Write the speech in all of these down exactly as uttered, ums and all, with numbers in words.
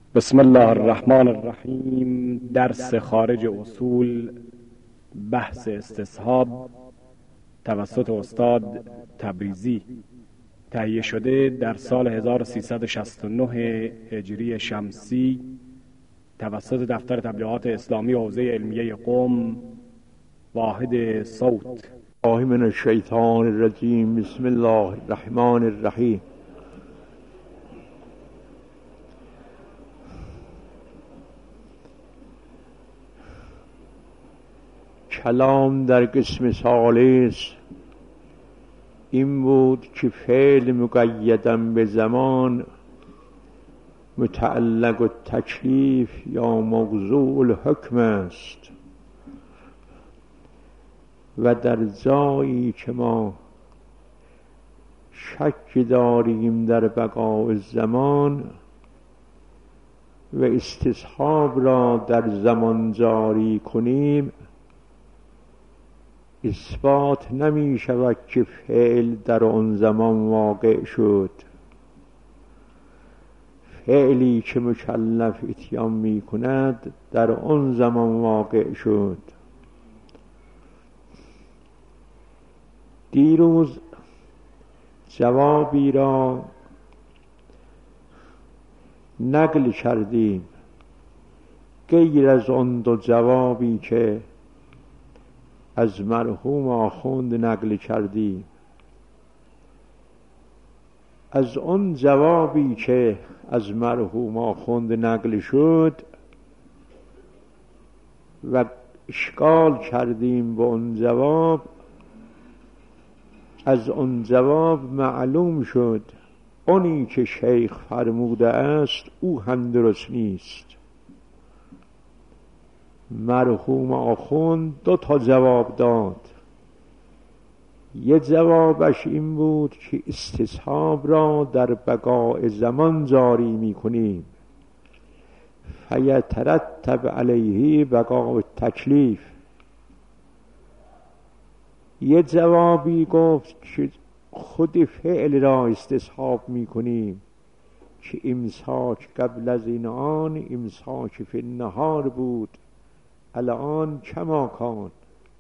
بسم الله الرحمن الرحیم. درس خارج اصول، بحث استصحاب توسط استاد تبریزی، تهیه شده در سال هزار و سیصد و شصت و نه هجری شمسی توسط دفتر تبلیغات اسلامی حوزه علمیه قم، واحد صوت. الله من الشیطان الرجیم. بسم الله الرحمن الرحیم. کلام در قسم ثالث این بود که فعل مقیدم به زمان متعلق و تکلیف یا موضوع الحکم است و در جایی که ما شک داریم در بقاء زمان و استصحاب را در زمان جاری کنیم، اثبات نمی شود که فعل در آن زمان واقع شد. فعلی که مکلف اتیان می کند در آن زمان واقع شد. دیروز جوابی را نقل کردیم، غیر از آن دو جوابی که از مرحوم آخوند نقل کردیم. از آن جوابی که از مرحوم آخوند نقل شد و اشکال کردیم با آن جواب، از آن جواب معلوم شد آنی که شیخ فرموده است او هم درست نیست. مرحوم آخوند دو تا جواب داد. یه جوابش این بود که استصحاب را در بقاء زمان جاری می کنیم، فیترتب علیه بقاء التکلیف. یه جوابی گفت که خود فعل را استصحاب می کنیم که امساک قبل از این آن امساک فی النهار بود، الان کما کان.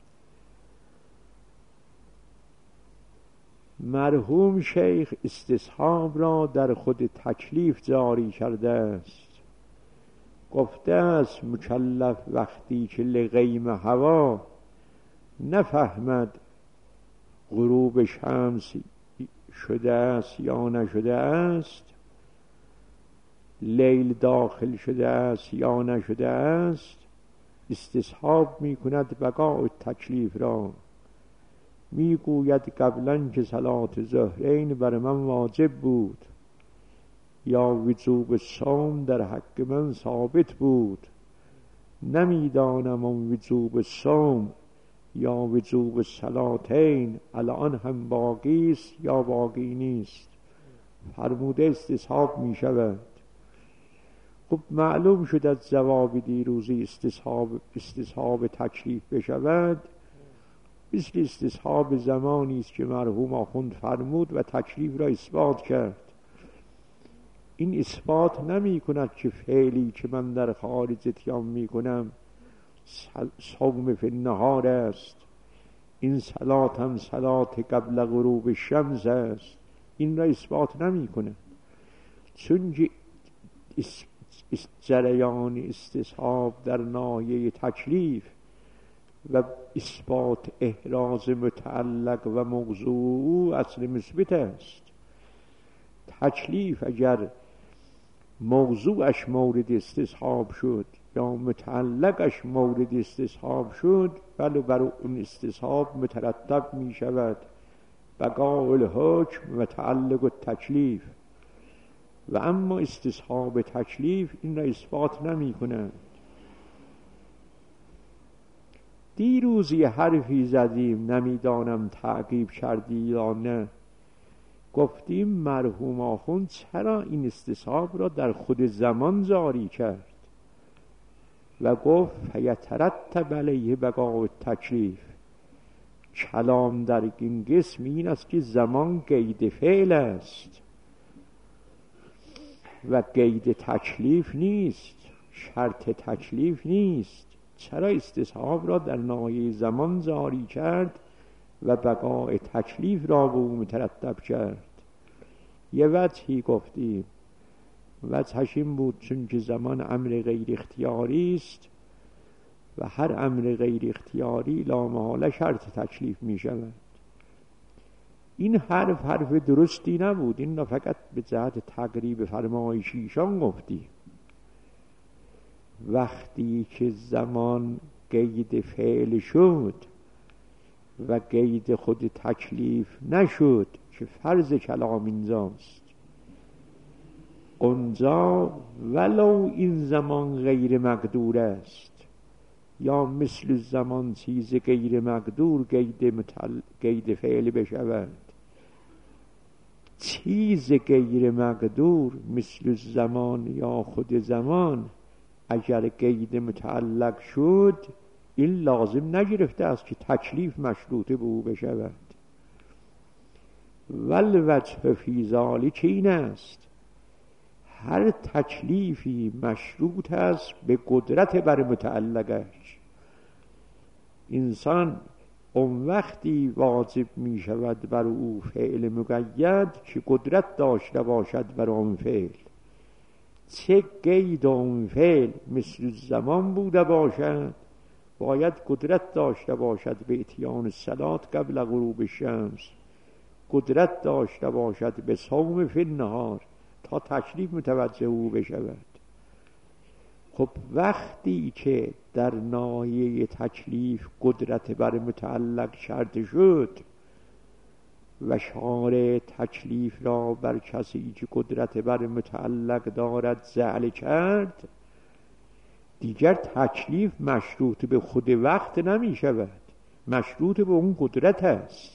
مرحوم شیخ استصحاب را در خود تکلیف جاری کرده است. گفته است مکلف وقتی که لغیم هوا نفهمد غروب شمس شده است یا نشده است، لیل داخل شده است یا نشده است، استصحاب می کند بقاء تکلیف را. می گوید قبلا که صلات ظهرین بر من واجب بود یا وجوب صوم در حق من ثابت بود، نمی دانم اون وجوب صوم یا وجوب صلاتین الان هم باقی است یا باقی نیست. فرموده استصحاب می شود. خب معلوم شد از جواب دیروزی استصحاب استصحاب تکلیف بشود مثل استصحاب زمانی است که مرحوم آخوند فرمود و تکلیف را اثبات کرد. این اثبات نمی کند که فعلی که من در خارج اتیان می کنم صوم فی النهار است، این صلات هم صلات قبل غروب شمس است، این را اثبات نمی کند. چون جریان استصحاب در ناحیه تکلیف و اثبات احراز متعلق و موضوع اصل مثبت است. تکلیف اگر موضوعش مورد استصحاب شد یا متعلقش مورد استصحاب شد، بله بر اون استصحاب مترتب می شود بقاء الحکم متعلق التکلیف. و اما استصحاب تکلیف این را اثبات نمی کنند. دیروزی حرفی زدیم، نمیدانم تعقیب کردی یا نه. گفتیم مرحوم آخوند چرا این استصحاب را در خود زمان جاری کرد و گفت فیترتب علیه بقاء التکلیف. کلام در این قسم این است که زمان قید فعل است. و قید تکلیف نیست، شرط تکلیف نیست. چرا استصحاب را در ناحیه زمان جاری کرد و بقای تکلیف را به او مترتب کرد؟ یه وجهی گفتیم، وجهش این بود چون که زمان امر غیر اختیاری است و هر امر غیر اختیاری لامحاله شرط تکلیف می شود. این حرف حرف درستی نبود، این را فقط به جهت تقریب فرمایش ایشان گفتیم. وقتی که زمان قید فعل شد و قید خود تکلیف نشد که فرض کلام اینجاست، اونجا ولو این زمان غیر مقدور است یا مثل زمان چیز غیر مقدور قید متل... قید فعل بشود، چیز غیر مقدور مثل زمان یا خود زمان اگر قید متعلق شد، این لازم نگرفته است که تکلیف مشروط به او بشود. والوجه فی ذلک این است هر تکلیفی مشروط است به قدرت بر متعلقش. انسان اون وقتی واجب می شود بر او فعل مقید که قدرت داشته باشد بر آن فعل، چه قید اون فعل مثل زمان بوده باشد، باید قدرت داشته باشد به اتیان الصلاة قبل غروب الشمس، قدرت داشته باشد به صوم فی النهار تا تکلیف متوجه او بشود. خب وقتی که در ناحیه تکلیف قدرت بر متعلق شرط شد و شارع تکلیف را بر کسی که قدرت بر متعلق دارد جعل کرد، دیگر تکلیف مشروط به خود وقت نمی شود، مشروط به اون قدرت است.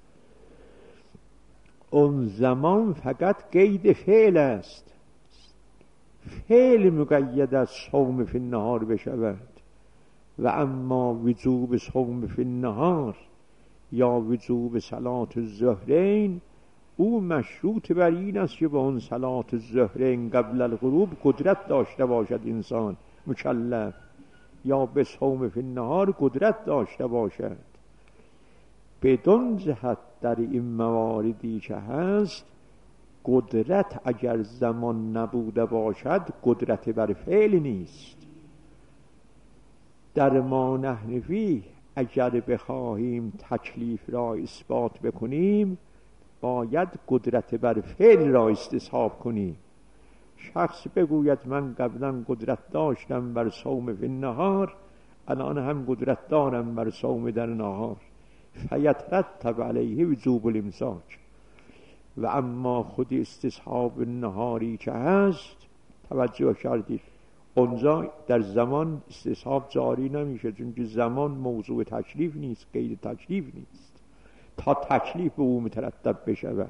اون زمان فقط قید فعل است، فعل مقید از صوم فی النهار بشود. و اما وجوب صوم فی النهار یا وجوب صلاة الظهرین، او مشروط بر این است که با اون صلاة الظهرین قبل الغروب قدرت داشته باشد انسان مکلف، یا به صوم فی النهار قدرت داشته باشد. بدون جهت در این مواردی که هست، قدرت اگر زمان نبوده باشد قدرت بر فعل نیست. در ما نحن فیه اگر بخواهیم تکلیف را اثبات بکنیم، باید قدرت بر فعل را استصحاب کنیم. شخص بگوید من قبلا قدرت داشتم بر صوم فی النهار، الان هم قدرت دارم بر صوم در نهار، فیترتب علیه وجوب الامساک. و اما خود استصحاب نهاری که هست، توجه کردید اونجا در زمان استصحاب جاری نمیشه، چون که زمان موضوع تکلیف نیست، قید تکلیف نیست تا تکلیف به او مترتب بشود.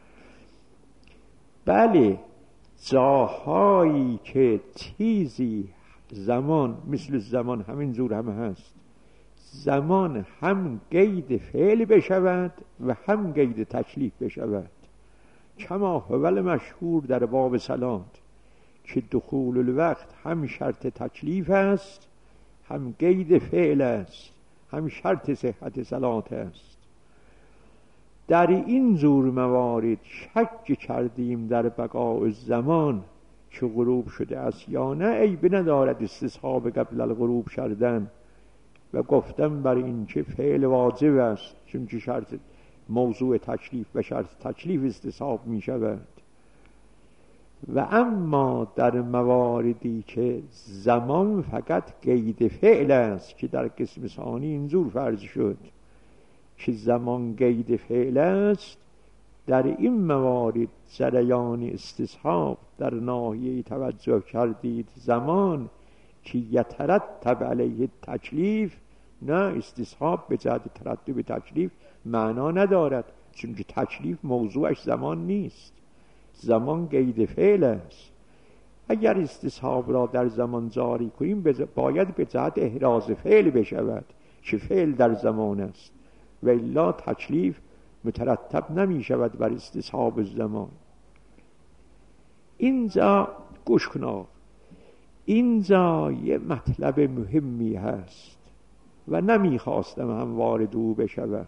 بله جاهایی که چیزی زمان مثل زمان همین جور هم هست، زمان هم قید فعل بشود و هم قید تکلیف بشود، کما هو مشهور در باب صلات که دخول الوقت هم شرط تکلیف است، هم قید فعل است، هم شرط صحت صلات است. در این جور موارد شک کردیم در بقاء زمان که غروب شده است یا نه، عیب ندارد استصحاب قبل الغروب کردن و گفتم بر این که فعل واجب است، چون که شرط موضوع تکلیف و شرط تکلیف استصحاب می شود. و اما در مواردی که زمان فقط قید فعل است که در قسم ثانی اینجور فرض شد که زمان قید فعل است، در این موارد جریان استصحاب در ناحیه توجه کردید زمان که یترتب علیه تکلیف، نه استصحاب به جهت ترتب تکلیف معنا ندارد، چون که تکلیف موضوعش زمان نیست، زمان قید فعل است. اگر استصحاب را در زمان جاری کنیم باید به جهت احراز فعل بشود که فعل در زمان است، و الا تکلیف مترتب نمی شود بر استصحاب الزمان. اینجا گوش کن، اینجا یه مطلب مهمی هست و نمیخواستم هم وارد او بشوم،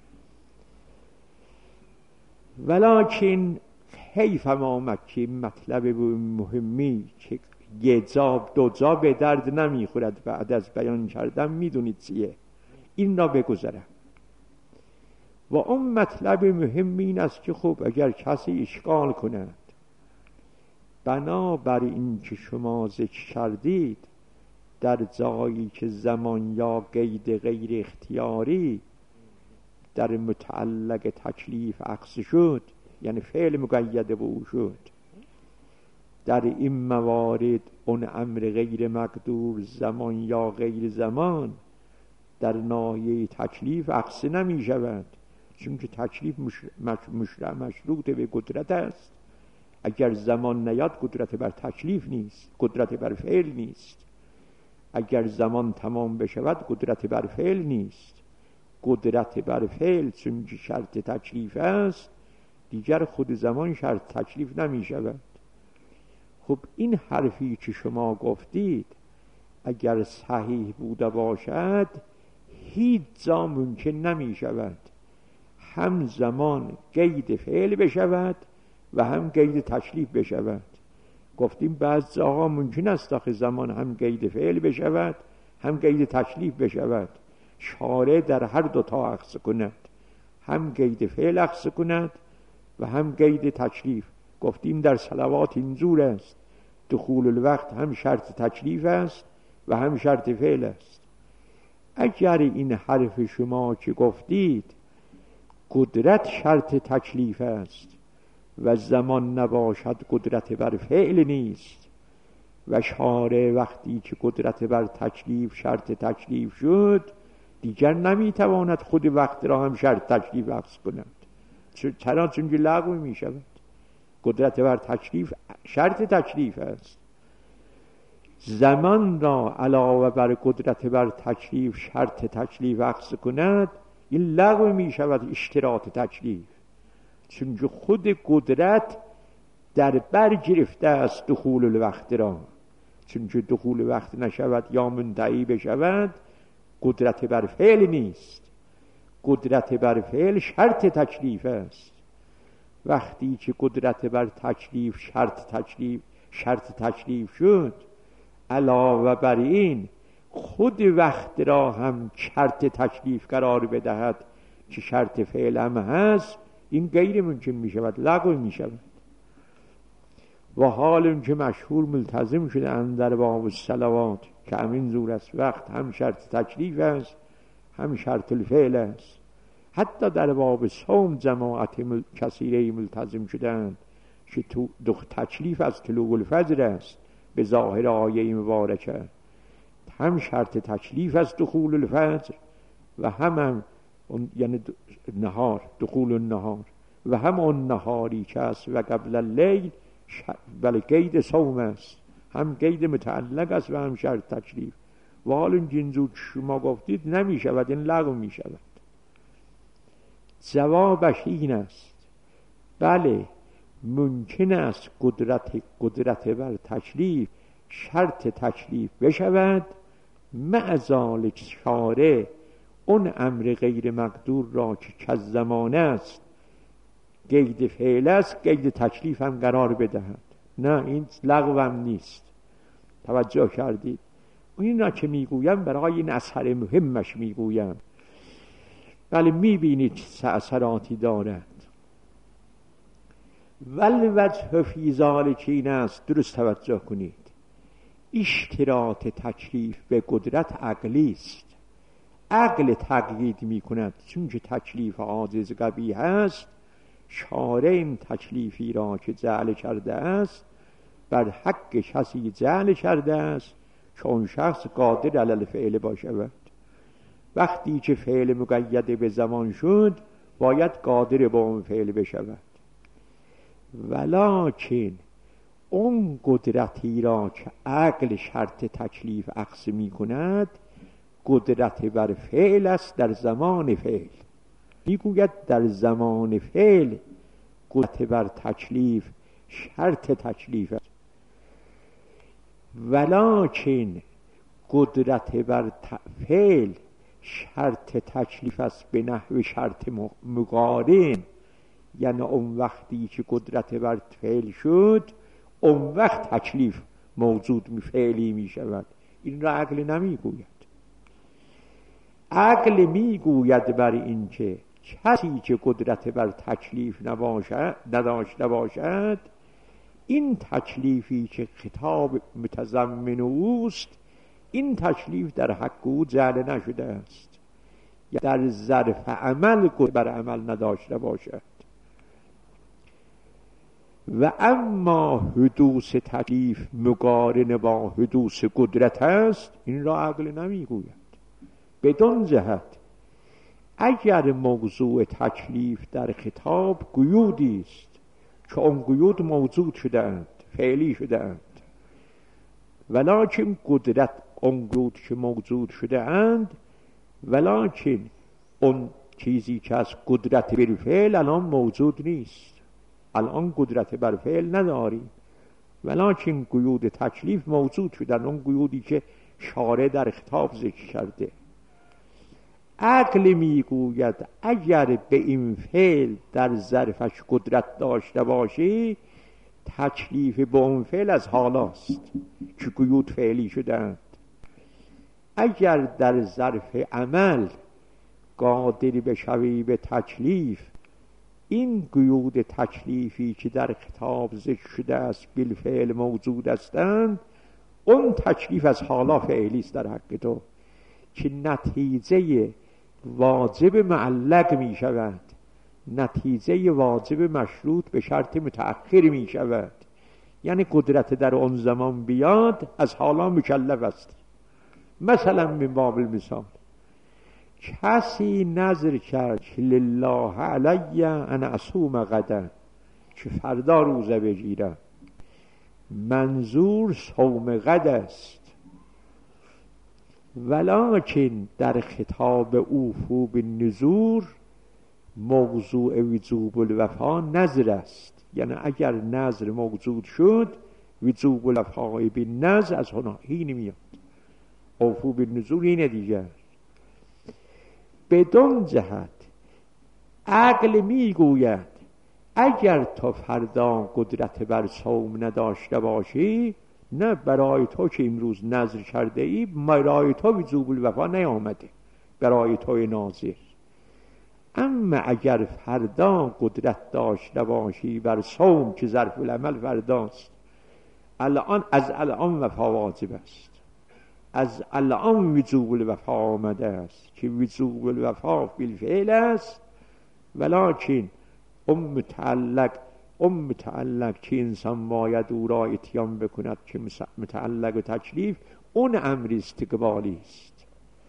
ولکن حیفم آمد که مطلب مهمی که یه جا دو جا به درد نمیخورد بعد از بیان کردم میدونید چیه، این را بگذارم. و اون مطلب مهم این است که خب اگر کسی اشکال کند بنابر این که شما ذکر کردید در جایی که زمان یا قید غیر اختیاری در متعلق تکلیف عکس شد، یعنی فعل مقید به او شد، در این موارد اون امر غیر مقدور زمان یا غیر زمان در ناحیه تکلیف عکس نمی شود، چون که تکلیف مشروع مشروط به قدرت است. اگر زمان نیاد قدرت بر تکلیف نیست، قدرت بر فعل نیست. اگر زمان تمام بشود قدرت بر فعل نیست، قدرت بر فعل چون که شرط تکلیف است دیگر خود زمان شرط تکلیف نمی شود. خب این حرفی که شما گفتید اگر صحیح بوده باشد هیچ جا ممکن نمی شود هم زمان قید فعل بشود و هم قید تکلیف بشود. گفتیم بعض جاها ممکن است آخه زمان هم قید فعل بشود هم قید تکلیف بشود. شارع در هر دو تا اخذ کند، هم قید فعل اخذ کند و هم قید تکلیف. گفتیم در صلوات اینجور است، دخول الوقت هم شرط تکلیف است و هم شرط فعل است. اگر این حرف شما که گفتید قدرت شرط تکلیف است و زمان نباشد قدرت بر فعل نیست و شارع وقتی که قدرت بر تکلیف شرط تکلیف شد دیگر نمیتواند خود وقت را هم شرط تکلیف عکس کند. چرا؟ چون که لغو می شود. قدرت بر تکلیف شرط تکلیف است. زمان را علاوه بر قدرت بر تکلیف شرط تکلیف عکس کند این لغو می شود اشتراط تکلیف، چون که خود قدرت در بر گرفته است دخول الوقت را. چون که دخول وقت نشود یا منتهی بشود قدرت بر فعل نیست، قدرت بر فعل شرط تکلیف است. وقتی که قدرت بر تکلیف شرط تکلیف شرط تکلیف شد علاوه بر این خود وقت را هم شرط تکلیف قرار بدهد که شرط فعل هم هست، این غیر ممکن می شود، لغو می شود. و حال اون که مشهور ملتزم شده اندر باب الصلوات که همین زور است، وقت هم شرط تکلیف است هم شرط الفعل است. حتی در باب صوم جماعت کثیره ملتزم شدند که تو تکلیف از طلوع الفجر است به ظاهر آیه مبارکه، هم شرط تکلیف از دخول الفجر و هم, هم یعنی نهار دخول النهار و هم اون نهاری که است و قبل اللیل بله قید صوم است، هم قید متعلق است و هم شرط تکلیف. و حال این جنزود شما گفتید نمی شود، این لغو می شود. جوابش این است بله ممکن است قدرت قدرت بر تکلیف شرط تکلیف بشود، مع ذالک شارع اون امر غیر مقدور را که کز زمان است قید فعل است قید تکلیف هم قرار بدهد. نه این لغو هم نیست. توجه کردید؟ این را که میگویم برای این اثر مهمش میگویم. ولی میبینید چه اثراتی دارد. والوجه فی ذالک این است، درست توجه کنید، اشتراط تکلیف به قدرت عقلی است. عقل تقیید میکند، چون که تکلیف عاجز قبیح است. شارع این تکلیفی را که جعل کرده است بر حق کسی جعل کرده است چون شخص قادر علی الفعل باشد. وقتی که فعل مقید به زمان شد باید قادر با اون فعل بشود. ولکن اون قدرتی را که عقل شرط تکلیف عکس می کند قدرت بر فعل است در زمان فعل. میگوید در زمان فعل قدرت بر تکلیف شرط تکلیف است. ولکن قدرت بر فعل شرط تکلیف است به نحو شرط مقارن، یعنی اون وقتی که قدرت بر فعل شد اون وقت تکلیف موجود می فعلی می شود. این را عقل نمی گوید. عقل می گوید بر این که کسی که قدرت بر تکلیف نباشد نداشته باشد، این تکلیفی که خطاب متضمن اوست، این تکلیف در حق او جعل نشده است، یا در ظرف عمل بر عمل نداشته باشد. و اما حدوث تکلیف مقارن با حدوث قدرت است، این را عقل نمیگوید. بدون جهت اگر موضوع تکلیف در خطاب قیودی است که اون قیود موجود شده اند، فعلی شده اند، ولکن قدرت اون قیود که موجود شده اند، ولکن اون چیزی که از قدرت بر فعل الان موجود نیست، الان قدرت بر فعل نداریم، ولکن قیود تکلیف موجود شدن، اون قیودی که شارع در خطاب ذکر کرده. عقل میگوید اگر به این فعل در ظرفش قدرت داشته باشی، تکلیف به اون فعل از حالاست که قیود فعلی شدند. اگر در ظرف عمل قادر بشوی به تکلیف، این قیود تکلیفی که در خطاب ذکر شده است بالفعل موجود هستند، اون تکلیف از حالا فعلی است در حق تو، که نتیجه واجب معلق می شود، نتیجه واجب مشروط به شرط متأخر می شود. یعنی قدرت در اون زمان بیاد از حالا مکلف است. مثلا من باب المثال، کسی نظر کرد که لله علی ان اصوم غدا، که فردا روزه بگیرم، منظور صوم غد است، ولکن در خطاب اوفو بالنذور موضوع وجوب الوفا نظر است. یعنی اگر نظر موجود شد، وجوب الوفا بالنذر از هنا این میاد، اوفو بالنذور اینه دیگر. بدون جهت عقل میگوید اگر تو فردا قدرت بر صوم نداشته باشی، نه برای تو که امروز نذر کرده ای، برای تو وجوب الوفا نیامده، برای تو ناظر. اما اگر فردا قدرت داشته باشی بر صوم که ظرف العمل فرداست، الان از الان وفا واجب است، از الان وجوب الوفا آمده است که وجوب الوفا بالفعل است، ولکن ام متعلق ام متعلق که انسان باید او را اتیان بکند که متعلق و تکلیف اون امر استقبالی است.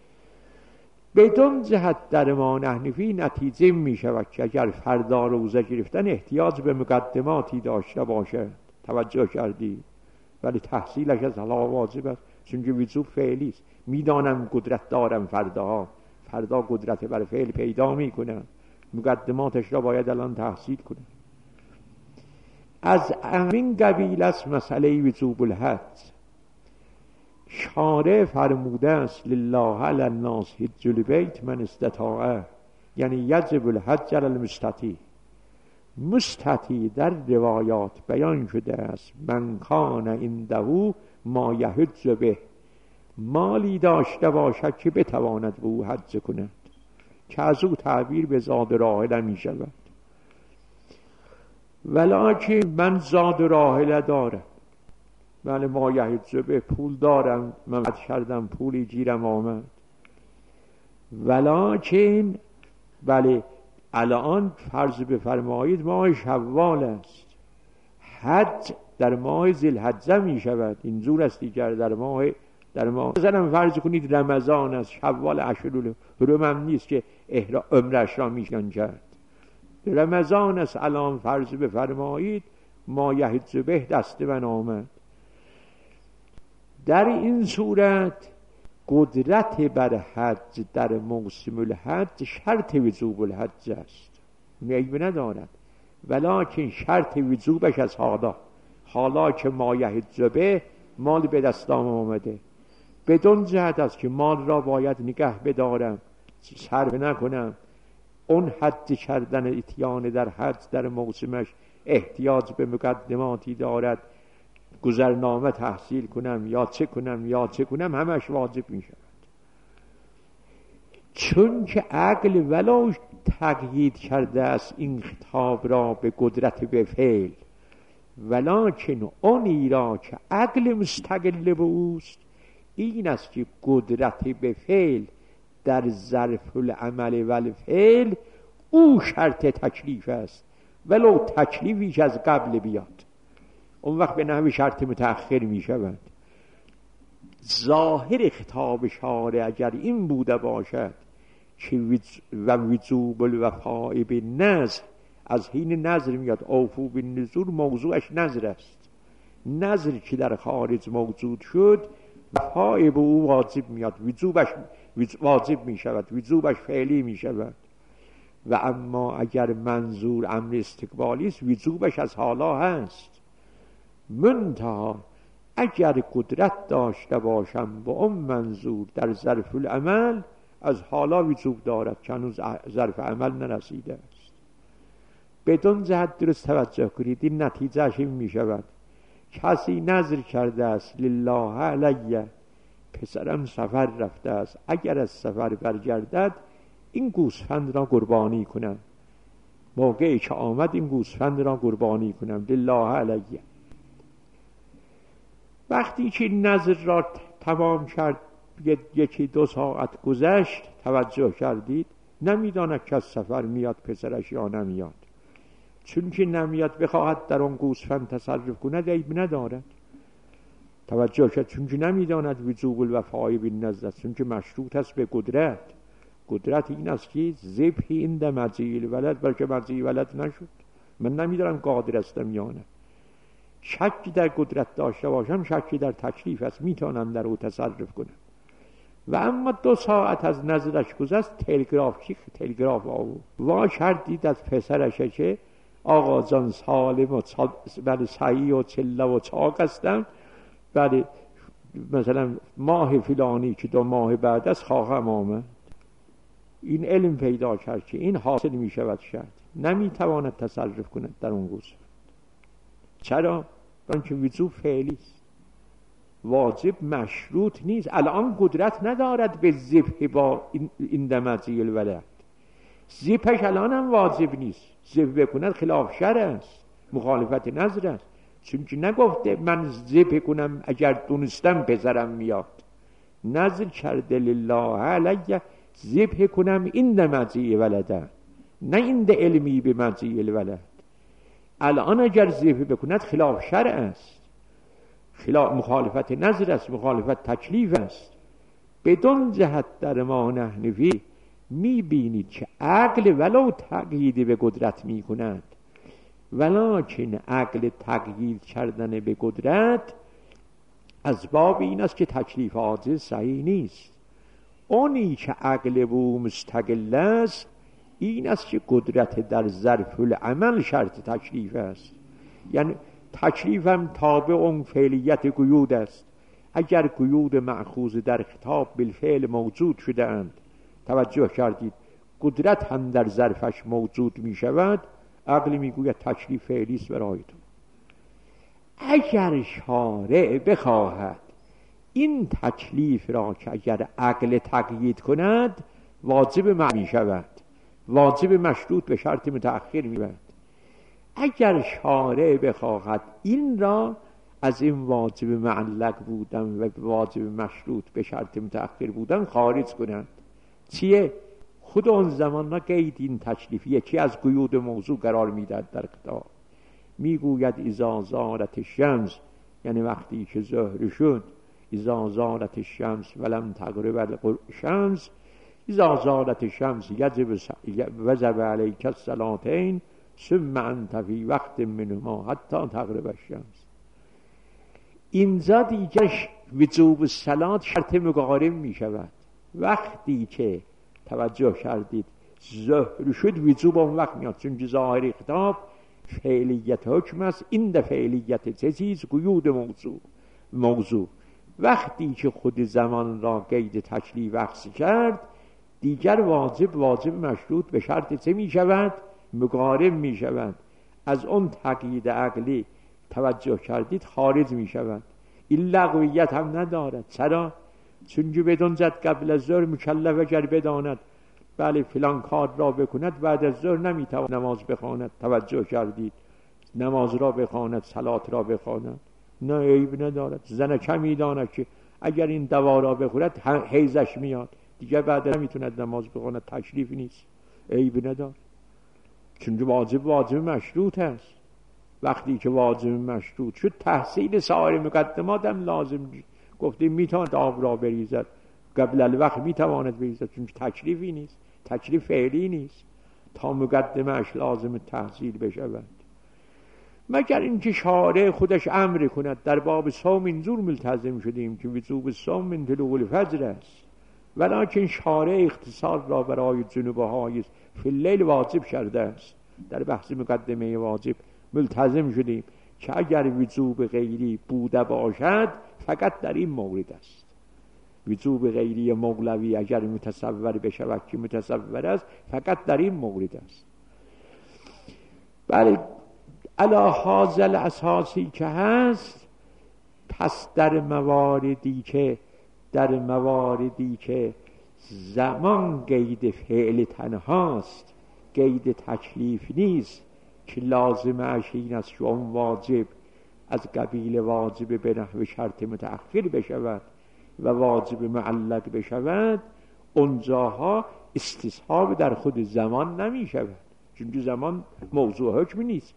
بدون جهت در ما نحنفی نتیجه می شود که اگر فردا روزه گرفتن احتیاج به مقدماتی داشته باشد، توجه کردی، ولی تحصیلش از حالا واجب است، چون که وجوب فعلی است. میدانم قدرت دارم فردا، فردا قدرت بر فعل پیدا می کنم، مقدماتش را باید الان تحصیل کنم. از همین قبیل است مسئله وجوب الحج. شارع فرموده است لله علی الناس حج البیت من استطاع، یعنی یجب الحج علی المستطیع. مستطیع در روایات بیان شده است من کان عنده ما یحج به، مالی داشته باشد که بتواند به او حج کند، که از او تعبیر به زاد راحله می شود. ولکن من زاد راحله دارم، بله ما یحج به، پول دارم، من حج کردم، پولی گیرم آمد، ولکن بله الان فرض بفرمایید ماه شوال است، حج در ماه ذوالحجه می شود، اینجور است دیگر. در ماه در ماه مثلا فرض کنید رمضان است، شوال اشهر الحرم هم نیست که عمرش را میشن کرد، رمضان است الان فرض بفرمایید ما یحج به دست من آمد. در این صورت قدرت بر حج در موسم الحج شرط وجوب الحج است، میگه ندارد، ولکن شرط وجوبش از حالا، حالا که مایه زبه مال به دستام آمده، بدون جهت است که مال را باید نگه بدارم، صرف نکنم. اون حد کردن اتیان در حد در موسمش احتیاج به مقدماتی دارد، گذرنامه تحصیل کنم یا چه کنم یا چه کنم، همش واجب می شود. چون که عقل ولو تقیید کرده است این خطاب را به قدرت به فعل، ولکن اونی را که عقل مستقل به اوست این است که قدرت به فعل در ظرف العمل و الفعل او شرط تکلیف است، ولو تکلیفیش از قبل بیاد، اون وقت به نحو شرط متأخر می شود. ظاهر خطاب شارع اگر این بوده باشد که و وجوب الوفاء بالنذر، از حین نذر میاد، اوفو بالنذور موضوعش نذر است، نذر که در خارج موجود شد وفاء به او واجب میاد، وجوبش واجب می شود، وجوبش فعلی می شود. و اما اگر منظور امر استقبالی است وجوبش از حالا هست. منتها اگر قدرت داشته باشم با اون منظور در ظرف العمل، از حالا وجوب دارد که هنوز ظرف عمل نرسیده است. بدون جهت درست توجه کنید، این نتیجهش این می شود کسی نذر کرده است لله علیه، پسرم سفر رفته است، اگر از سفر برگردد این گوسفند را قربانی کنم، موقعی که آمد این گوسفند را قربانی کنم لله علیه. وقتی که نذر را تمام کرد، یکی دو ساعت گذشت، توجه کردید نمیداند که از سفر میاد پسرش یا نمیاد، چون که نمیاد بخواهد در اون گوسفند تصرف کند عیب ندارد. توجه کرد، چون که نمیداند وجوب الوفاء بالنذر، چون که مشروط است به قدرت. قدرت این است که ذبح عند مجیء الولد، بلکه مجیء ولد نشد، من نمیدارم قادر استم یا نه. شکی در قدرت داشته باشم شکی در تکلیف است، میتونم در او تصرف کنم. و اما دو ساعت از نظرش گذشت، تلگراف چی تلگراف آورد، وا کردید از پسرش که آقا جان سالم و بله سعی و چله و چاق هستم، بله مثلا ماه فلانی که دو ماه بعد از خواهم آمد. این علم پیدا کرد که این حاصل می شود، شد نمیتواند تصرف کند در اون گوسفند. چرا؟ برای که وجوب فعلی است، واجب مشروط نیست. الان قدرت ندارد به ذبح با این دمجی الولد، ذبحش الان هم واجب نیست، ذبح بکند خلاف شرع است، مخالفت نظر است، چون که نگفته من ذبح کنم اگر دونستم پسرم میاد، نظر کرده لله علیه ذبح کنم این دمجی ولده، نه این ده علمی به مجیء الولد. الان اگر ذبح بکند خلاف شرع است، خلاف مخالفت نظر است، مخالفت تکلیف است. بدون جهت در ما نحنفی میبینید که عقل ولو تقیید به قدرت میکند، ولکن عقل تقیید کردن به قدرت از باب این است که تکلیف عاجز صحیح نیست. اونی که عقل بو مستقل است این است که قدرت در ظرف العمل شرط تکلیف است، یعنی تکلیف هم تابع اون فعلیت قیود است. اگر قیود مأخوذ در خطاب بالفعل موجود شده اند، توجه کردید قدرت هم در ظرفش موجود می شود، عقل می گوید تکلیف فعلی است برای تو. اگر شارع بخواهد این تکلیف را که اگر عقل تقیید کند واجب می شود، واجب مشروط به شرط متأخر می شود، اگر شارع بخواهد این را از این واجب معلق بودن و واجب مشروط به شرط متأخر بودن خارج کنند، چیه؟ خود اون زمان را قید این تکلیف یکی از قیود موضوع قرار میدهد در کتاب. میگوید اذا زالت الشمس، یعنی وقتی که ظهر شد، اذا زالت الشمس ولم تغرب الشمس، اذا زالت الشمس یجب وجب علیک الصلاتین ثم انت فی وقت منهما حتی تغرب الشمس. اینجا دیگه وجوب الصلات شرط مقارن می شود. وقتی که توجه کردید ظهر شد وجوب اون وقت میاد، چون ظاهر خطاب فعلیت حکم است، این ده فعلیت چه چیز؟ قیود موضوع. موضوع وقتی که خود زمان را قید تکلیف وقت کرد، دیگر واجب واجب مشروط به شرط چه می شود؟ مقارن می شود. از اون تقیید عقلی توجه کردید خارج می شود. این لغویت هم ندارد. چرا؟ چون که بدون زد قبل از ظهر مکلف اگر بداند بله فلان کار را بکند، بعد از ظهر نمیتواند نماز بخواند. توجه کردید؟ نماز را بخواند، صلات را بخواند، نه عیب ندارد. زن کمی داند که اگر این دوا را بخورد حیضش میاد، دیگه بعد نمیتوند نماز بخواند، تکلیف نیست، عیب ندارد. چون واجب واجب مشروط است. وقتی که واجب مشروط شد، تحصیل سایر مقدمات هم لازم. گفتیم میتواند آب را بریزد قبل الوقت، میتواند بریزد، چون تکلیفی نیست، تکلیف فعلی نیست، تا مقدمهش لازم تحصیل بشود. مگر اینکه شارع خودش امر کند. در باب صوم اینجور ملتزم شدیم که وجوب صوم من طلوع الفجر است، ولکن شارع اختصار را برای جنوب‌های فی اللیل واجب کرده است. در بحث مقدمه واجب ملتزم شدیم که اگر وجوب غیری بوده باشد فقط در این مورد است. وجوب غیری مولوی اگر متصور بشود که متصور است، فقط در این مورد است. بله علی هذا الاساسی که هست، پس در مواردی که در مواردی که زمان قید فعل تنهاست، قید تکلیف نیست، که لازم اش این است که اون واجب از قبیل واجب به نحو شرط متأخر بشود و واجب معلق بشود، اونجاها استصحاب در خود زمان نمی شود، چون زمان موضوع حکم نیست.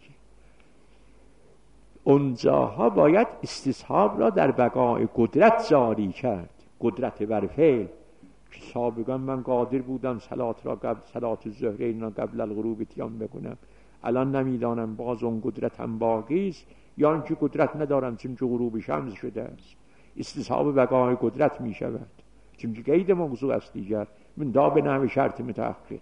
اونجاها باید استصحاب را در بقای قدرت جاری کرد، قدرت بر فعل. که سابقا من قادر بودم صلات را قبل صلات الظهرین را قبل الغروب اتیان بکنم، الان نمیدانم، باز اون قدرت هم باقی است، یا اینکه قدرت ندارم چون که غروب شمس شده است. استصحاب بقای قدرت می شود، چون که قید موضوع است دیگر، من دا به نحو شرط متأخر.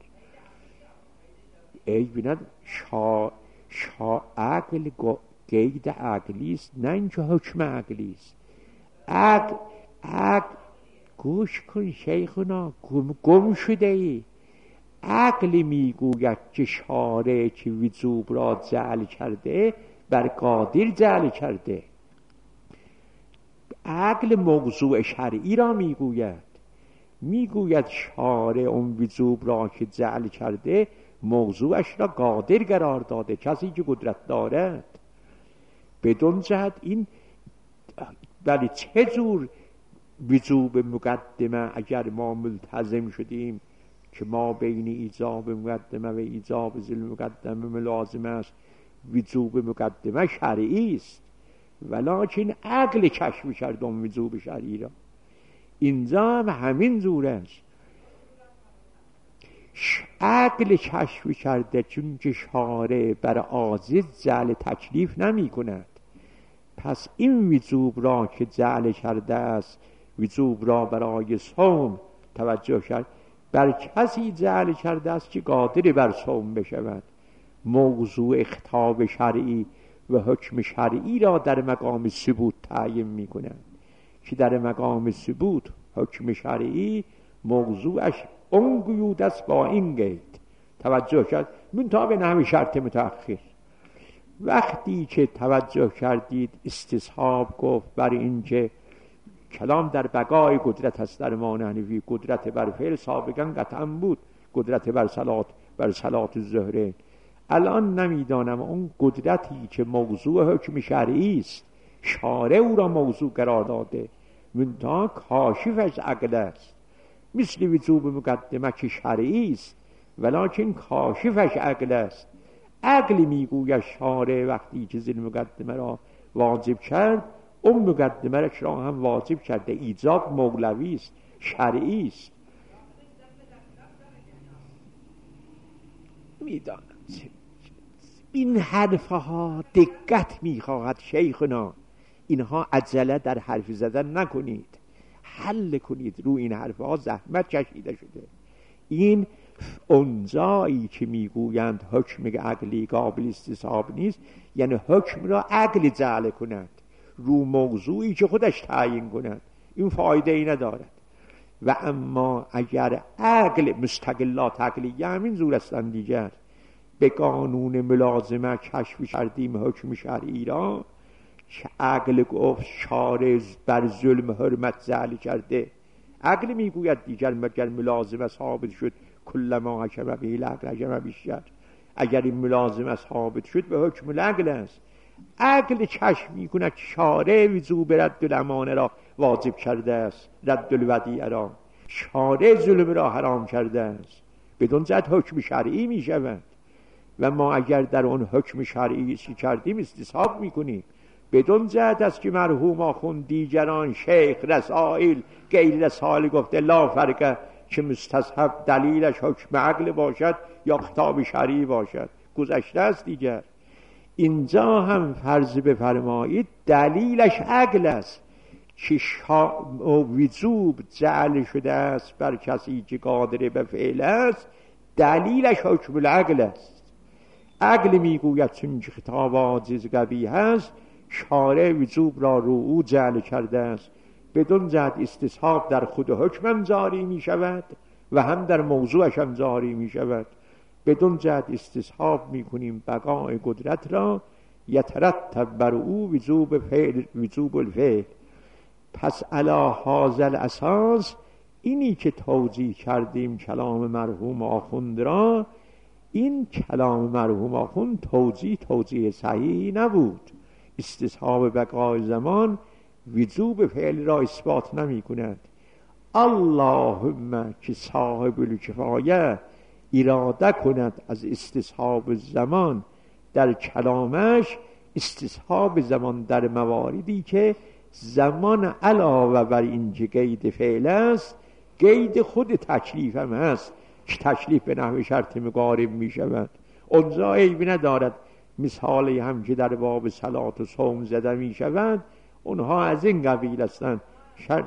ای بیند شا شا عقل قید عقلی است، نه اینکه حکم عقلی است. عقل عقل گوش کن شیخنا، گم, گم شده ای. عقل میگوید که شارع که وجوب را جعل کرده بر قادر جعل کرده. عقل موضوع شرعی را میگوید، میگوید شارع اون وجوب را که جعل کرده موضوعش را قادر قرار داده، کسی که قدرت دارد. بدون جهت این ولی چه جور وجوب مقدمه اگر ما ملتزم شدیم که ما بین ایجاب مقدمه و ایجاب ذل مقدمه لازم است، وجوب مقدمه شرعی است، ولکن عقل کشف کرد اون وجوب شرعی را. اینجا هم همین جور است، عقل کشف کرده، چون که شارع بر عاجز جعل تکلیف نمی کند. پس این وجوب را که جعل کرده است، وجوب را برای صوم توجه کرد، بر کسی جعل کرده است که قادر بر صوم بشود. موضوع خطاب شرعی و حکم شرعی را در مقام ثبوت تعیین می کند، که در مقام ثبوت حکم شرعی موضوعش اون قیود است با این قید. توجه کرد؟ منتها به نحو شرط متأخر. وقتی که توجه کردید استصحاب گفت بر این که کلام در بقای قدرت هست. در مان حنفی قدرت بر فعل سابقا قطعا بود، قدرت بر صلات بر صلات الظهرین. الان نمیدانم اون قدرتی که موضوع حکم شرعی است، شارع او را موضوع قرار داده، منتها کاشفش عقل است. مثل وجوب مقدمه که شرعی است ولکن کاشفش عقل است. عقل میگوید شارع وقتی که ذل مقدمه را واجب کرد، اون مقدمه را هم واجب کرده. ایجاب مولوی است، شرعی است. میدانم این حرفها دقت میخواهد شیخنا، اینها عجله در حرف زدن نکنید، حل کنید. رو این حرفها زحمت کشیده شده. این اون جایی که میگویند حکم عقلی قابل استصحاب نیست، یعنی حکم را عقل جعل کند رو موضوعی که خودش تعیین کند، این فایده ای ندارد. و اما اگر عقل مستقلات عقلیه همین زور هستند دیگر، به قانون ملازمه کشف کردیم حکم شرعی را که عقل گفت شارع بر ظلم حرمت جعل کرده. عقل میگوید دیگر مگر ملازمه ثابت شد کلما حکم به العقل حکم بیشتر، اگر این ملازمه ثابت شد به حکم العقل است. عقل کشف میکند شارع وجوب رد الامانه را واجب کرده است، رد الودیعه را، شارع ظلم را حرام کرده است، بدون جهت حکم شرعی میشود. و ما اگر در اون حکم شرعی چی کردیم استصحاب میکنیم، بدون جهت است که مرحوم آخوند دیگران شیخ رسائل غیر رسائل گفته لا فرقه که مستصحب دلیلش حکم عقل باشد یا خطاب شرعی باشد، گذشته است دیگر. اینجا هم فرض بفرمایید دلیلش عقل است که وجوب جعل شده است بر کسی که قادر به فعل است، دلیلش حکم العقل است. عقل میگوید چون که خطاب عاجز قبیح است، شارع وجوب را رو او جعل کرده است، بدون جهت استصحاب در خود حکم هم جاری می شود و هم در موضوعش هم جاری می شود. بدون جهت استصحاب می کنیم بقای قدرت را، یترتب بر او وجوب فعل وجوب الفعل. پس علی هذا الاساس اینی که توجیه کردیم کلام مرحوم آخوند را، این کلام مرحوم آخوند توجیه توجیه صحیح نبود. استصحاب بقای زمان وجوب فعل را اثبات نمی کند. اللهم که صاحب الکفایه اراده کند از استصحاب زمان در کلامش، استصحاب زمان در مواردی که زمان علاوه بر این که قید فعل است، قید خود تکلیف هم هست که تکلیف به نحو شرط مقارب می شود. اونجا عیبی ندارد مثالی هم که در باب صلات و صوم زده می شود، اونها از این قبیل هستند. شرط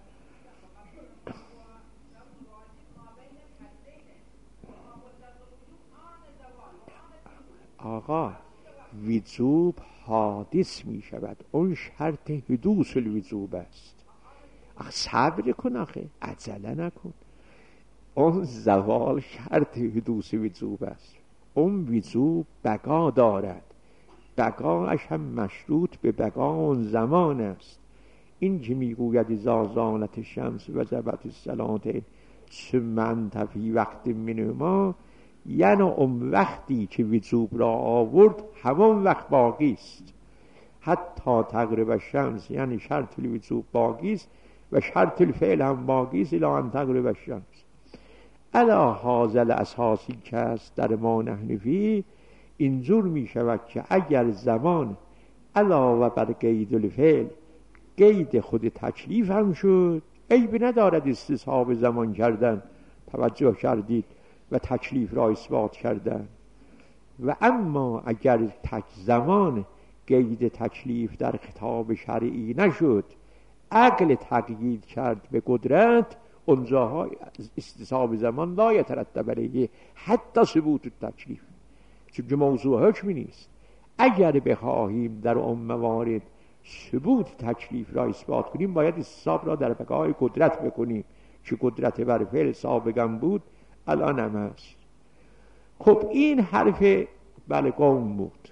آقا وجوب حادث می شود، اون شرط حدوث الوجوب است. آخه صبر کن، آخه عجله نکن، اون زوال شرط حدوث وجوب است. اون وجوب بقا دارد، بقاش هم مشروط به بقا اون زمان است. این که میگوید اذا زالت الشمس وجبت الصلاة ثم انت فی وقت منهما، یعنی اون وقتی که وجوب را آورد همون وقت باقی است. حتی تغرب الشمس یعنی شرط الوجوب باقی است و شرط الفعل هم باقی است الی ان تغرب الشمس. علی هذا الاساسی که است در ما نحن فی، اینجور می شود که اگر زمان علاوه بر قید الفعل قید خود تکلیف هم شد، عیب ندارد استصحاب زمان کردن، توجه کردید، و تکلیف را اثبات کردن. و اما اگر تک زمان قید تکلیف در خطاب شرعی نشد، عقل تقیید کرد به قدرت، اونجاها استصحاب زمان لا یترتب علیه حتی ثبوت التکلیف، چون موضوع حکمی نیست. اگر بخواهیم در اون موارد ثبوت تکلیف را اثبات کنیم، باید استصحاب را در بقای قدرت بکنیم که قدرت بر فعل سابقا بود الان هم هست. خب این حرف بله قوم بود.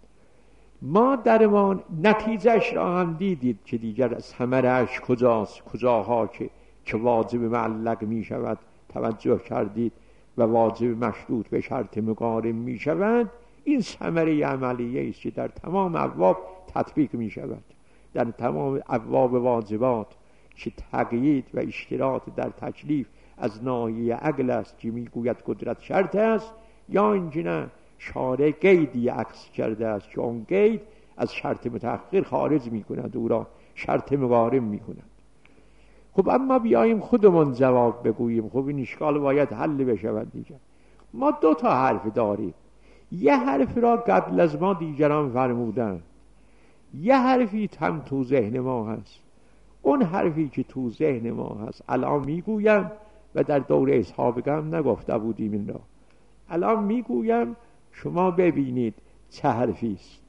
ما در ما نتیجهش را هم دیدید که دیگر از ثمره‌اش کجاست، کجاها که که واجب معلق می شود توجه کردید و واجب مشروط به شرط مقارن می شود. این ثمره عملیه است که در تمام ابواب تطبیق می شود. در تمام ابواب واجبات که تقیید و اشتراط در تکلیف از ناحیه عقل است که میگوید قدرت شرط است، یا اینکه نه شارع قیدی عکس کرده است که اون قید از شرط متأخر خارج میکند، او را شرط مقارن میکند. خب اما بیاییم خودمون جواب بگوییم. خب این اشکال باید حل بشود دیگر. ما دو تا حرف داریم، یه حرف را قبل از ما دیگران فرمودن، یه حرفی هم تو ذهن ما هست. اون حرفی که تو ذهن ما هست الان میگویم و در دوره اصحابه هم نگفته بودیم این را. الان میگویم شما ببینید چه حرفی است.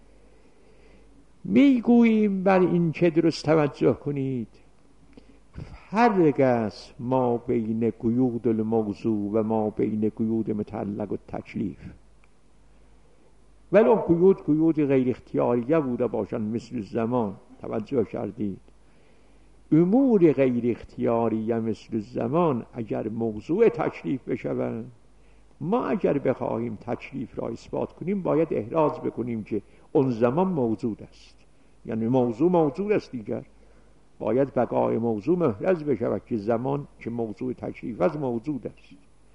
میگوییم بر این چه درست توجه کنید، فرق است ما بین قیود الموضوع و ما بین قیود متعلق و تکلیف. ولو قیود قیود غیر اختیاریه بوده باشند مثل زمان، توجه کردید، امور غیر اختیاریه مثل زمان اگر موضوع تکلیف بشوند، ما اگر بخواهیم تکلیف را اثبات کنیم باید احراز بکنیم که اون زمان موجود است، یعنی موضوع موجود است دیگر، باید بقای موضوع محرز بشود که زمان که موضوع تکلیف است موجود است.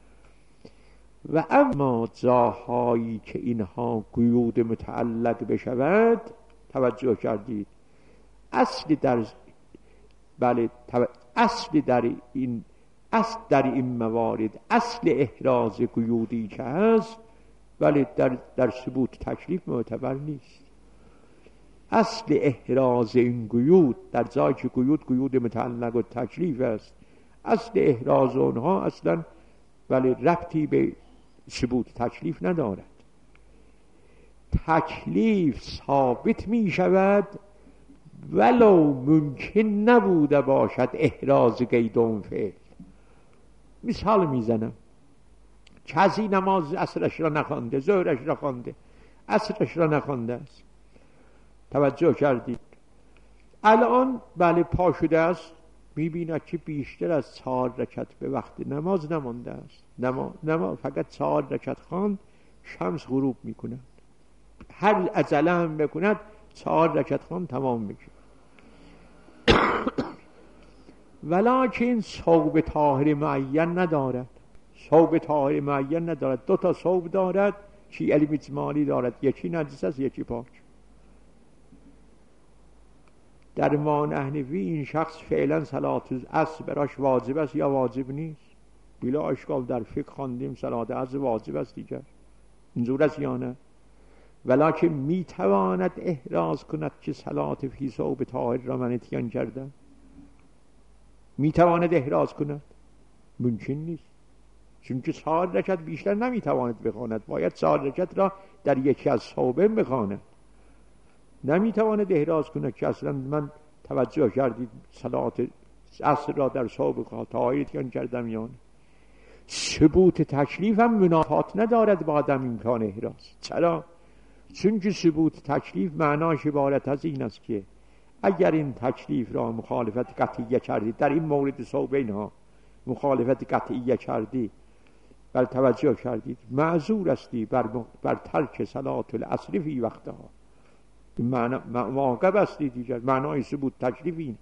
و اما جاهایی که اینها قیود متعلق بشود، توجه کردید، اصل در بله اصل در این اصل در این موارد، اصل احراز قیودی که هست ولی در در ثبوت تکلیف معتبر نیست. اصل احراز این قیود در جایی که قیود قیود متعلق و تکلیف است، اصل احراز اونها اصلا ولی ربطی به ثبوت تکلیف ندارد. تکلیف ثابت می شود ولو ممکن نبوده باشد احراز قید اون فعل. مثال میزنم، کسی نماز عصرش را نخوانده، ظهرش را خوانده، عصرش را نخوانده است، توجه کردید، الان بله پا شده است، میبیند که بیشتر از چهار رکعت به وقت نماز نمانده است، نما... نما... فقط چهار رکعت خواند، شمس غروب میکند، هر عجله هم بکند چهار رکعت خواند تمام میشه. ولکن ثوب طاهر معین ندارد، ثوب طاهر معین ندارد، دو تا ثوب دارد، چی علم اجمالی دارد، یکی نجس است یکی پاک. در ما نحنفی این شخص فعلا صلات العصر براش واجب است یا واجب نیست؟ بلا اشکال در فقه خواندیم صلات العصر واجب است دیگر، اینجور است یا نه؟ ولکن میتواند احراز کند که صلات فی ثوب طاهر را من اتیان کردم؟ میتواند احراز کند؟ ممکن نیست، چون که چهار رکعت بیشتر نمیتواند بخواند، باید چهار رکعت را در یکی از ثوبه بخواند، نمیتواند احراز کند که اصلا من توجه کردید صلات عصر را در ثوب طاهر اتیان کردم یا نه. ثبوت تکلیف هم منافات ندارد با عدم امکان احراز. چرا؟ چون که ثبوت تکلیف معناش عبارت از این است که اگر این تکلیف را مخالفت قطعیه کردی، در این مورد صوب اینها مخالفت قطعیه کردی، بر توجه کردید معذور استی بر, بر ترک صلات العصر فی وقتها، معنی معاقب استی دیگر، معنای ثبوت تکلیف این.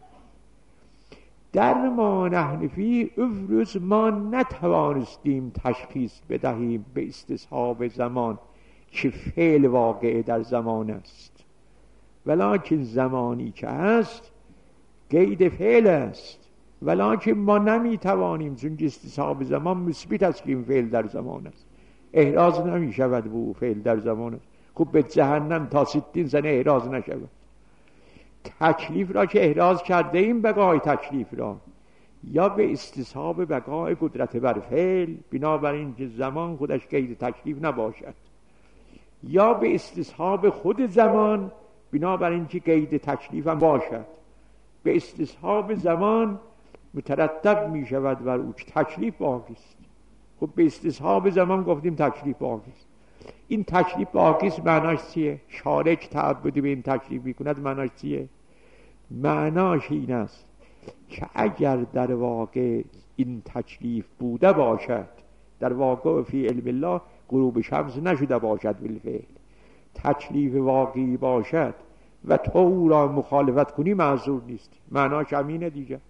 در ما نحنفی افروز ما نتوانستیم تشخیص بدهیم به استصحاب زمان که فعل واقع در زمان است، ولکن زمانی که هست قید فعل است، ولکن ما نمیتوانیم، چون استصحاب زمان مثبت است که این فعل در زمان است، احراز نمی شود به فعل در زمان است. خب به جهنم تا ستین سنه احراز نشود. تکلیف را که احراز کرده این بقای تکلیف را یا به استصحاب بقای قدرت بر فعل، بنابراین که زمان خودش قید تکلیف نباشد، یا به استصحاب خود زمان بنابراین که قید تکلیف هم باشد. به استصحاب زمان مترتب می شود بر او که تکلیف باقی است. خب به استصحاب زمان گفتیم تکلیف باقی است. این تکلیف باقی است معناش چیه؟ شارع که تعبدی به این تکلیف می کند معناش چیه؟ معناش این است که اگر در واقع این تکلیف بوده باشد، در واقع فی علم الله غروب شمس نشده باشد بالفعل، تکلیف واقعی باشد و تو او را مخالفت کنی معذور نیست، معناش همینه دیگه.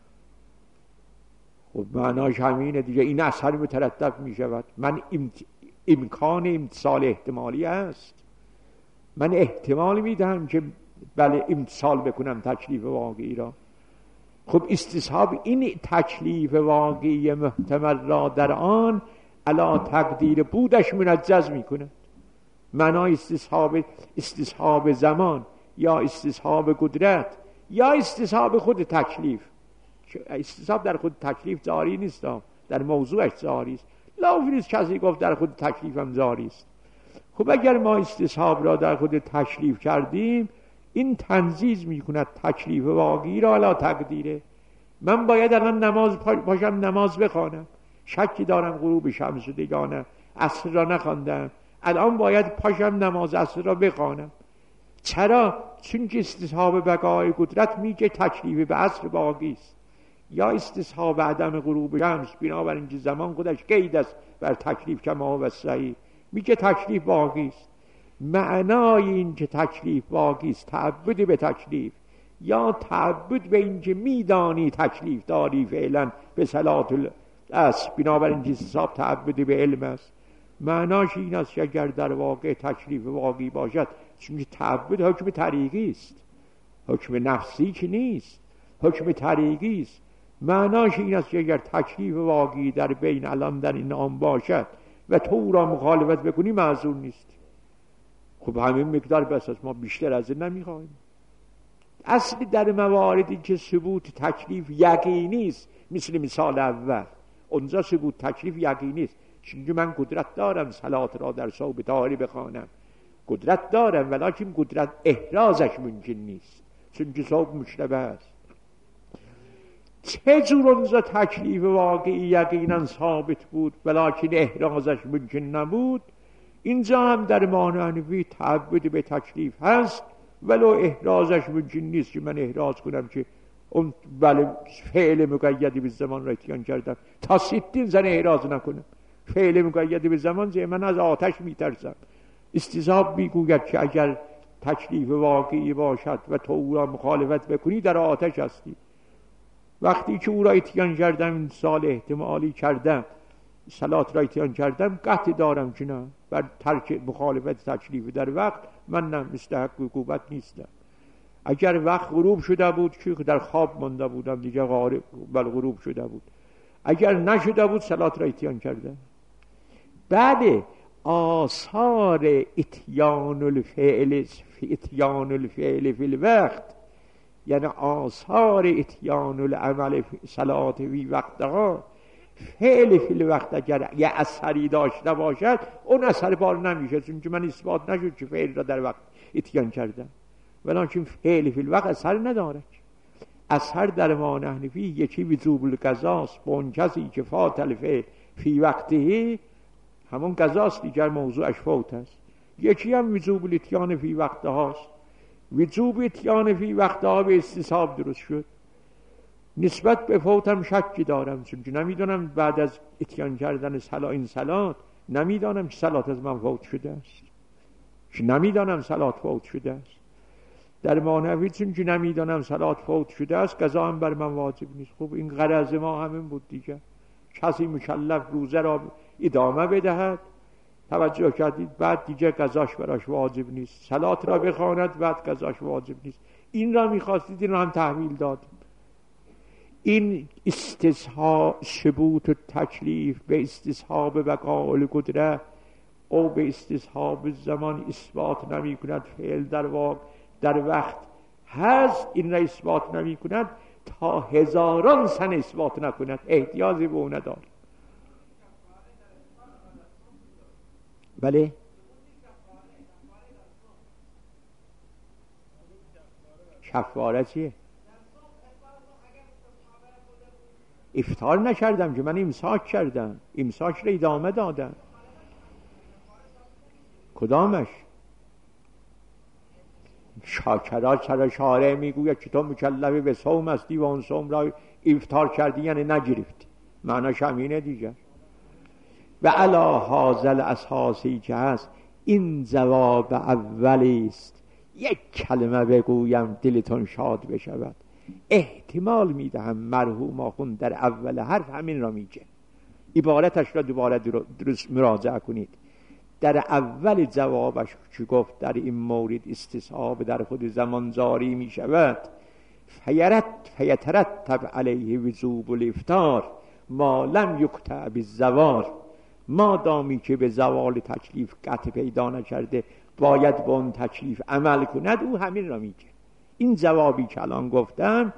خب معناش همینه دیگه، این اثر مترتب می شود. من امت... امکان امتصال احتمالی است، من احتمال می دهم که بله امتصال بکنم تکلیف واقعی را. خب استصحاب این تکلیف واقعی محتمل را در آن علا تقدیر بودش منجز می کند. معنای استصحاب استصحاب زمان یا استصحاب قدرت یا استصحاب خود تکلیف استصحاب در خود تکلیف جاری نیست، در موضوعش جاری است. لازم نیست کسی گفت در خود تکلیف هم جاری است. خب اگر ما استصحاب را در خود تکلیف کردیم، این تنزیز میکند تکلیف واقعی را علی تقدیره. من باید الان نماز پاشم نماز بخوانم، شکی دارم غروب شمس شدگانه، عصر را نخواندم، الان باید پاشم نماز عصر را بخوانم. چرا؟ چون که استصحاب بقای قدرت میگه تکلیف به عصر باقی است، یا استصحاب عدم غروب شمس، بنابراین که زمان خودش قید است بر تکلیف کما و صحیح، میگه تکلیف باقی است. معنای این که تکلیف باقی است تعبد به تکلیف، یا تعبد به این که میدانی تکلیف داری فعلا به صلات العصر، بنابراین که استصحاب تعبد به علم است. معناش این است که اگر در واقع تکلیف واقعی باشد، چون تعبد حکم طریقی است، حکم نفسی که نیست، حکم طریقی است. معناش این است که اگر تکلیف واقعی در بین الان در این آن باشد و تو او را مخالفت بکنی معذور نیست. خب همین مقدار بس است، ما بیشتر از این نمیخوایم. اصلی در مواردی که ثبوت تکلیف یقینی است، مثل مثال اول، اونجا ثبوت تکلیف یقینی است، چون من قدرت دارم صلات را در صوب طاهری بخوانم، قدرت دارم، ولیکن قدرت احرازش ممکن نیست، چون که صوب مشتبه است. چه جور اونجا تکلیف واقعی یقینا ثابت بود ولیکن احرازش ممکن نبود، اینجا هم در معنوی تعبد به تکلیف هست ولو احرازش ممکن نیست که من احراز کنم که اون بله فعل مقیدی به زمان را اتیان کردم، تا ستین زن احراز نکنم. فعل مقیدی به زمان زی من از آتش میترسم. استصحاب میگوید که اگر تکلیف واقعی باشد و تو او را مخالفت بکنی در آتش هستی. وقتی که او را اتیان کردم، این سال احتمالی کردم، صلات را اتیان کردم، قطع دارم که نه بر ترک مخالفت تکلیف در وقت من نه مستحق عقوبت نیستم. اگر وقت غروب شده بود که در خواب مانده بودم دیگه غارب بل غروب شده بود، اگر نشده بود صلات را اتیان کردم. بعد آثار اتیان الفعل اتیان الفعل فی الوقت، یعنی آثار اتیان العمل صلات فی وقتها، فعل فی الوقت اگر یه اثری داشته باشد اون اثر بار نمیشه، چون که من اثبات نشد که فعل را در وقت اتیان کردم، ولیکن فعل فی الوقت اثر ندارد. اثر در ما نحنفی یکی وجوب القضاست، با اون کسی که فات الفعل فی وقته همون قضاست دیگر موضوعش فوت است. یکی هم وجوب الاتیان فی وقته هاست. وجوب اتیان فی وقته ها به استصحاب درست شد. نسبت به فوتم شکی دارم، چون که نمیدونم بعد از اتیان کردن صلا این صلات نمیدانم که صلات از من فوت شده است، که نمیدانم صلات فوت شده است. در معنوی چون که نمیدانم صلات فوت شده است قضا هم بر من واجب نیست. خب این غرض ما همین بود دیگه. کسی مکلف روزه را ادامه بدهد، توجه کردید، بعد دیگه قضاش براش واجب نیست، صلات را بخواند بعد قضاش واجب نیست. این را میخواستید، این را هم تحویل داد. این استصحاب ثبوت و تکلیف به استصحاب بقاء قدرت او به استصحاب زمان اثبات نمی کند. فعل در واقع در وقت هست، این را اثبات نمی کند تا هزاران سن اثبات نکند، احتیاجی به اون ندارد. بله کفاره چیه؟ افطار نکردم که من امساک کردم، امساک را ادامه دادم. کدامش؟ شاکرا چرا شارع میگوید که تو مکلف به صوم هستی و اون صوم را افطار کردی یعنی نگرفتی، معناش همینه دیگه. و علا حاضل اساسی که هست این جواب اولی است، یک کلمه بگویم دلتون شاد بشود. احتمال میدهم مرحوم آخوند در اول حرف همین را میگه، عبارتش را دوباره درست مراجعه کنید. در اول جوابش که گفت در این مورد استصحاب در خود زمان جاری میشود، فیرت فیترتب علیه وجوب الافطار ما لم یقطع بالزوال، ما دامی که به زوال تکلیف قطع پیدا نکرده باید با اون تکلیف عمل کند. او همین را میگه. این جوابی که الان گفتم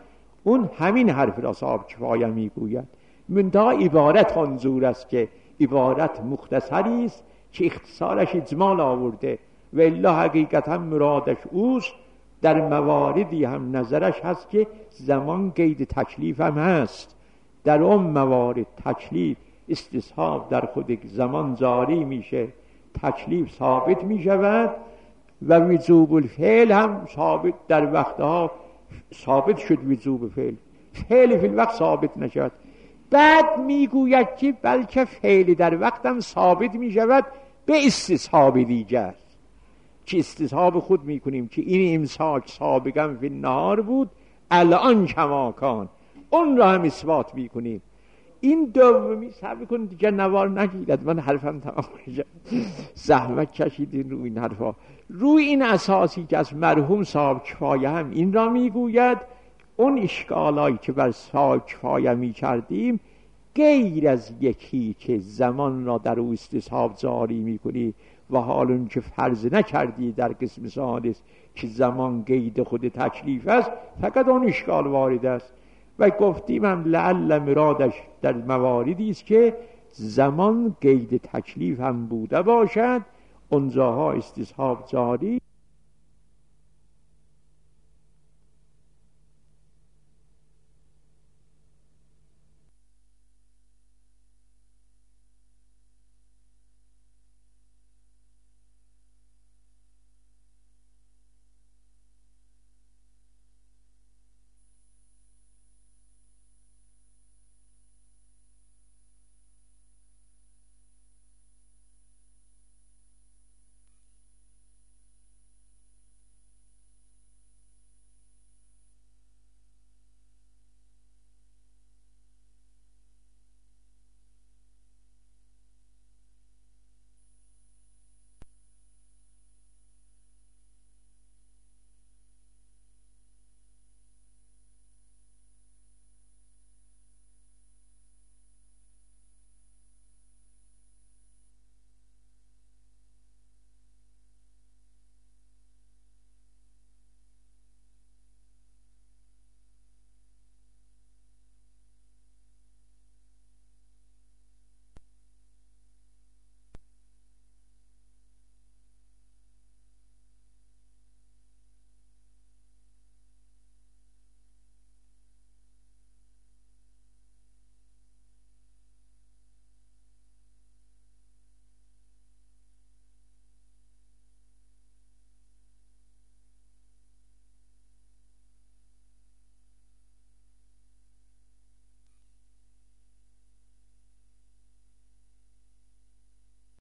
اون همین حرف را صاحب کفایه میگوید. منتها عبارت منظور است که عبارت مختصری است که اختصارش اجمال آورده و الا حقیقتا مرادش اوست. در مواردی هم نظرش هست که زمان قید تکلیف هم هست. در اون موارد تکلیف استصحاب در خود زمان جاری میشه، تکلیف ثابت میشود و وجوب الفعل هم ثابت در وقتها ثابت شد. وجوب فعل فعل فی الوقت ثابت نشد. بعد میگوید که بلکه فعل در وقت هم ثابت میشود به استصحاب دیگر که استصحاب خود میکنیم که این امساک سابقا فی النهار بود الان کماکان، اون را هم اثبات میکنیم. این دومی صبر کن دیگر نوار نگیرد، من حرفم تمام شد. زحمت کشیدین رو این حرفا. روی این اساسی که از مرحوم صاحب کفایه هم این را میگوید، اون اشکالایی که بر صاحب کفایه میکردیم غیر از یکی که زمان را در او استصحاب جاری میکنی و حال اون که فرض نکردی در قسم سادس که زمان قید خود تکلیف است، فقط اون اشکال وارد است. و گفتیم هم لعل مرادش در مواردی است که زمان قید تکلیف هم بوده باشد، اونجاها استصحاب جاری